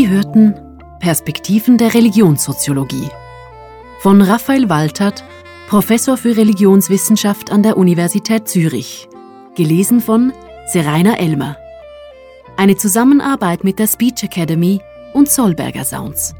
hörten Perspektiven der Religionssoziologie von Raphael Waltert, Professor für Religionswissenschaft an der Universität Zürich. Gelesen von Seraina Elmer. Eine Zusammenarbeit mit der Speech Academy und Solberger Sounds.